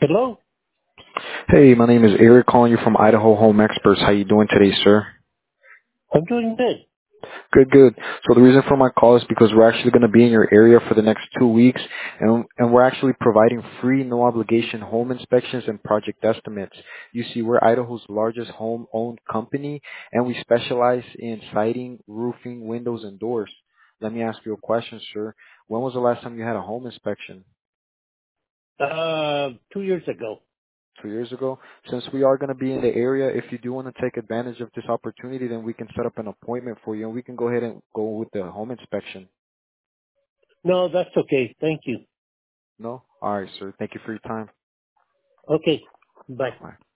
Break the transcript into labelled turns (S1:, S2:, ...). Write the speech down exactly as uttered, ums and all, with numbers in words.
S1: Hello?
S2: Hey, my name is Eric calling you from Idaho Home Experts. How you doing today, sir?
S1: I'm doing good.
S2: Good, good. So the reason for my call is because we're actually going to be in your area for the next two weeks, and and we're actually providing free, no obligation home inspections and project estimates. You see, we're Idaho's largest home-owned company, and we specialize in siding, roofing, windows, and doors. Let me ask you a question, sir. When was the last time you had a home inspection?
S1: Uh, two years ago.
S2: Two years ago. Since we are going to be in the area, if you do want to take advantage of this opportunity, then we can set up an appointment for you and we can go ahead and go with the home inspection.
S1: No, that's okay. Thank you.
S2: No? All right, sir. Thank you for your time.
S1: Okay. Bye.
S2: Bye.